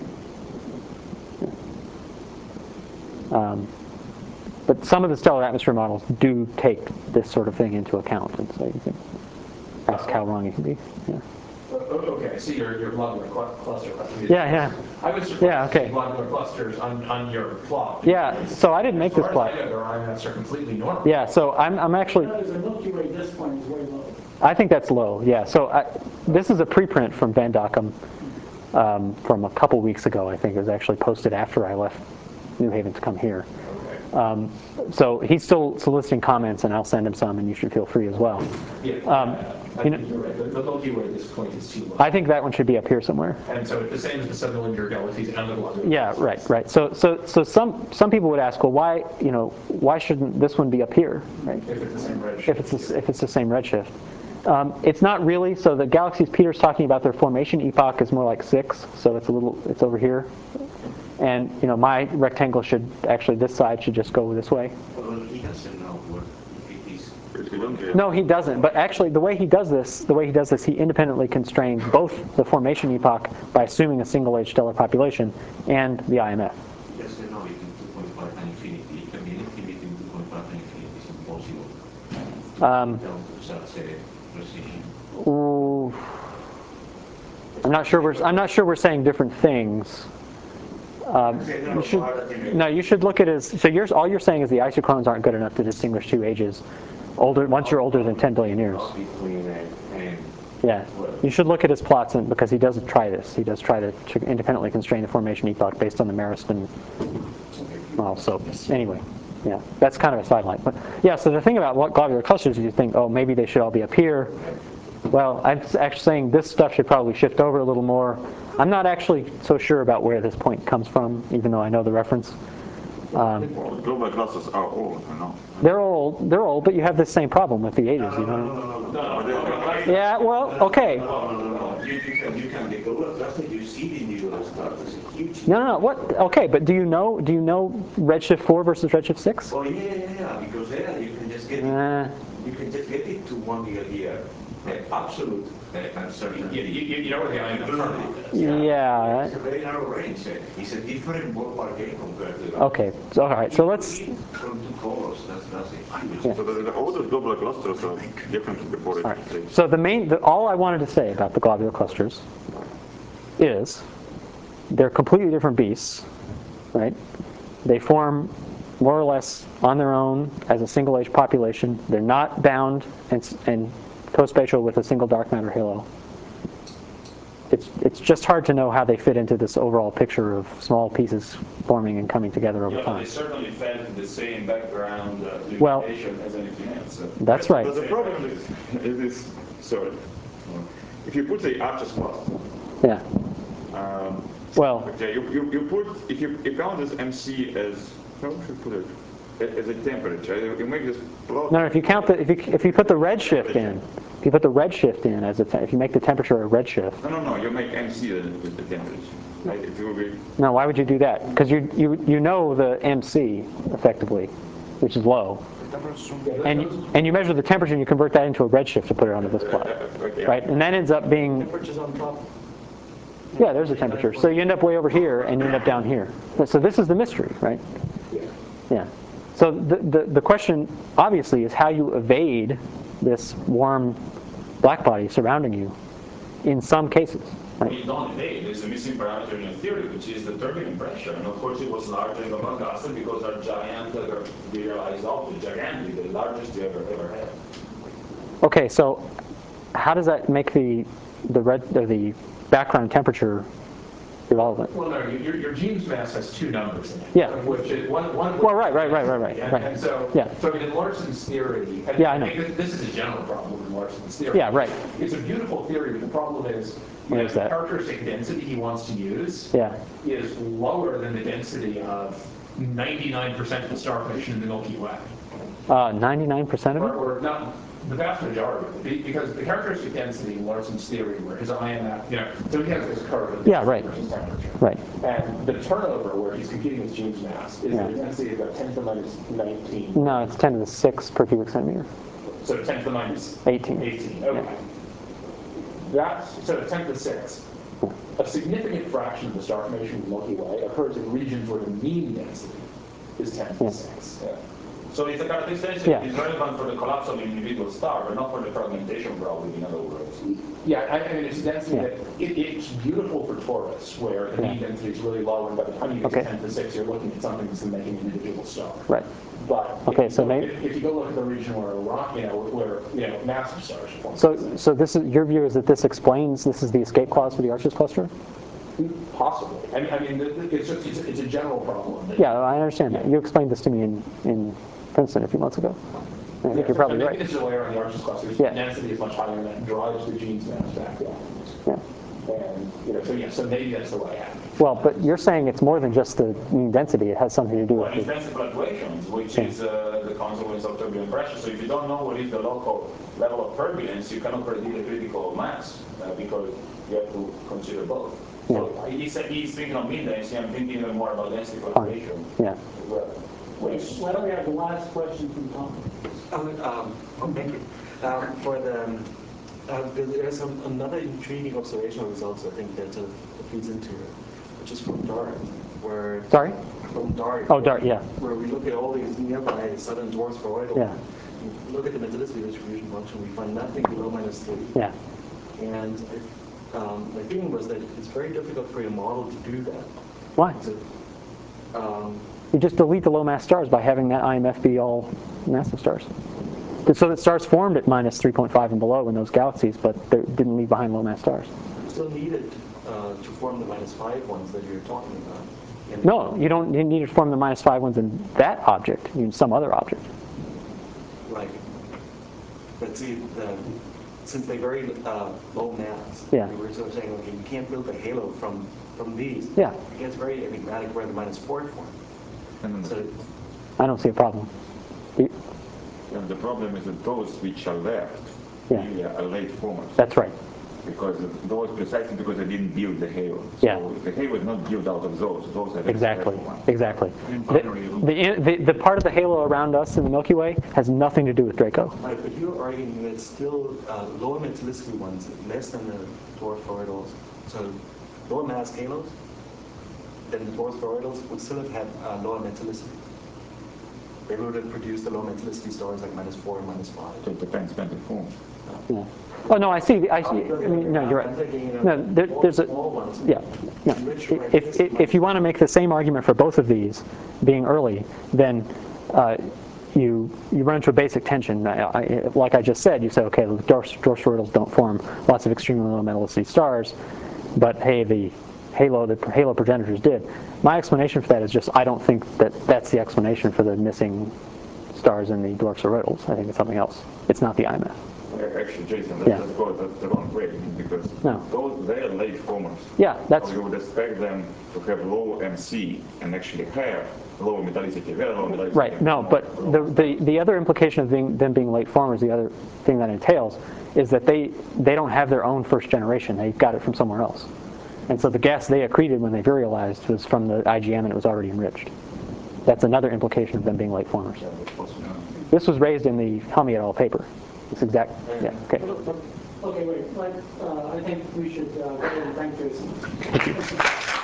But some of the stellar atmosphere models do take this sort of thing into account, and so you can ask how wrong you can be. Yeah. Okay, I see your globular cluster. Yeah. I was surprised Yeah, okay. to see globular clusters on your plot. Yeah, so I didn't make this plot. As far as I know, their IMFs are completely normal. Yeah, so I'm actually. The Milky Way disk point is way low. I think that's low. Yeah. So this is a preprint from Van Dockum from a couple weeks ago. I think it was actually posted after I left New Haven to come here. So he's still soliciting comments, and I'll send him some, and you should feel free as well. I think you're right. The Milky Way disk point is too low. I think that one should be up here somewhere. And so it's the same as the submillimeter galaxies and the globular. Yeah, right. So some people would ask, well, why shouldn't this one be up here, right? If it's the same redshift. If it's the same redshift. It's not really. So the galaxies Peter's talking about, their formation epoch is more like 6, so it's over here. And my rectangle should actually, this side should just go this way. Well, he doesn't know what it is. No, he doesn't. But actually, the way he does this, he independently constrains both the formation epoch by assuming a single-age stellar population and the IMF. He doesn't know it in 2.5 and infinity. I mean, anything between 2.5 and infinity is impossible. Down to such a precision. Ooh, I'm not sure we're saying different things. You should look at it as, so all you're saying is the isochrones aren't good enough to distinguish two ages once you're older than 10 billion years. Yeah, you should look at his plots, because he does try this. He does try to independently constrain the formation epoch based on the Mariston model. So anyway, yeah, that's kind of a sideline. But yeah, so the thing about globular clusters is you think, oh, maybe they should all be up here. Well, I'm actually saying this stuff should probably shift over a little more. I'm not actually so sure about where this point comes from, even though I know the reference. Global clusters are old, They're old, but you have this same problem with the ages, No. Yeah, well, okay. No. You can the global cluster, you see the individual stars. It's a huge. No. What? Okay, but do you know redshift 4 versus redshift 6? Oh yeah. Because there you can just get it. You can just get it to 1 gigayear. Absolute uncertainty. You know where the IMF is. Yeah. It's a very narrow range. It's a different ballpark game compared to. Okay. So, all right. So let's. From two colors. That's a huge. Yeah. So the older globular clusters are different from the before. All right. So all I wanted to say about the globular clusters is they're completely different beasts, right? They form more or less on their own as a single-age population. They're not bound and co-spatial with a single dark matter halo. It's just hard to know how they fit into this overall picture of small pieces forming and coming together over time. They certainly fed the same background limitation as anything else. So. That's right. But the problem is sorry. If you put the Arches cluster. Yeah. Well. Okay, you put if you count this MC as how should you put it? As a temperature, you make this plot. No, if you count if you put the redshift in, if you make the temperature a redshift. No, you make MC the temperature. Right? It will be. No, why would you do that? Because you know the MC effectively, which is low, and you measure the temperature and you convert that into a redshift to put it onto this plot, right? And that ends up being. Temperature's on top. Yeah, there's a temperature. So you end up way over here and you end up down here. So this is the mystery, right? Yeah. So the question, obviously, is how you evade this warm black body surrounding you in some cases. Right? Well, you don't evade. There's a missing parameter in your theory, which is the turbulent pressure. And of course, it was larger in Gamma cluster because our giant realized object, gigantic, the largest you ever had. Okay, so how does that make the background temperature irrelevant? Well, no, your Jeans mass has two numbers in it. Yeah. Which is one. Well, right. And so, yeah. So in Larson's theory, and yeah, I know. I think this is a general problem in Larson's theory. Yeah, right. It's a beautiful theory, but the problem is What is the that? characteristic density he wants to use Yeah. is lower than the density of 99% of the star formation in the Milky Way. 99% of it? Or not the vast majority of it, because the characteristic density in Larson's theory, where his IMF, so he has this curve of Yeah, right. versus temperature. Right. And the turnover, where he's computing his Jeans mass, is the density of about 10 to the minus 19. No, it's 10 to the 6 per cubic centimeter. So 10 to the minus 18. 18, okay. Yeah. That's, so 10 to the 6. A significant fraction of the star formation in the Milky Way occurs in regions where the mean density is 10 to the 6. Yeah. So it's a characteristic is relevant for the collapse of an individual star, but not for the fragmentation problem, in other words. Yeah, I mean, it's density that it's beautiful for Taurus, where the mean density is really low, and by the time you get to 10 to the 6, you're looking at something that's making an individual star. Right. But Okay, so maybe if you go look at the region where where massive stars form. So this is your view is that this explains this is the escape clause for the Arches cluster? Possibly. I mean, it's a general problem. Yeah, I understand that. You explained this to me in Princeton a few months ago. I think you're probably right. This is a layer on the Arches cluster. The density is much higher, and that drives the Jeans mass back down. Yeah. And so maybe that's the way out. Well, but you're saying it's more than just the mean density. It has something to do with it's density fluctuations, which is the consequence of turbulent pressure. So if you don't know what is the local level of turbulence, you cannot predict the critical mass because you have to consider both. So he's thinking of mean density. I'm thinking even more about density fluctuation. Yeah. Why don't we have the last question from Tom? Thank you. For the there's another intriguing observational results I think that feeds into it, which is from DART, where from DART. Oh, DART, yeah. Where we look at all these nearby southern dwarf spheroidal. Yeah. Look at the metallicity distribution function. We find nothing below -3. Yeah. And my feeling was that it's very difficult for your model to do that. Why? You just delete the low mass stars by having that IMF be all massive stars. So that stars formed at -3.5 and below in those galaxies, but they didn't leave behind low mass stars. Still needed to form the -5 ones that you're talking about. No, you don't need to form the -5 ones in that object. You need some other object. Right. But see, since they're very low mass, we were sort of saying, okay, you can't build a halo from these. Yeah. It gets very enigmatic where the -4 form. So I don't see a problem. And the problem is that those which are left really are late formers. That's right. Because those precisely because they didn't build the halo. So the halo is not built out of those. Those are exactly. The part of the halo around us in the Milky Way has nothing to do with Draco. Right, but you're arguing that still lower metallicity ones, less than the dwarf spheroidals, so lower mass halos than the dwarf spheroidals would still have had lower metallicity. They would have produced the low metallicity stars like -4 and -5. So it depends when they form. Yeah. Oh no, I see. I mean, no, you're right. No, there's a If you want to make the same argument for both of these being early, then you run into a basic tension. Like I just said, you say, okay, the dwarf spheroidals don't form lots of extremely low metallicity stars, but hey, the halo progenitors did. My explanation for that is just I don't think that that's the explanation for the missing stars in the dwarf spheroidals. I think it's something else. It's not the IMF. Actually, Jason, that's the wrong way because they're late formers. Yeah, that's. So you would expect them to have low MC and actually have low metallicity, very low metallicity. Right. No, but the other implication of them being late formers, the other thing that entails, is that they don't have their own first generation. They got it from somewhere else. And so the gas they accreted when they virialized was from the IgM and it was already enriched. That's another implication of them being late formers. This was raised in the Helmy et al. Paper. This exact, okay. Okay, wait. I think we should go ahead and thank Jason.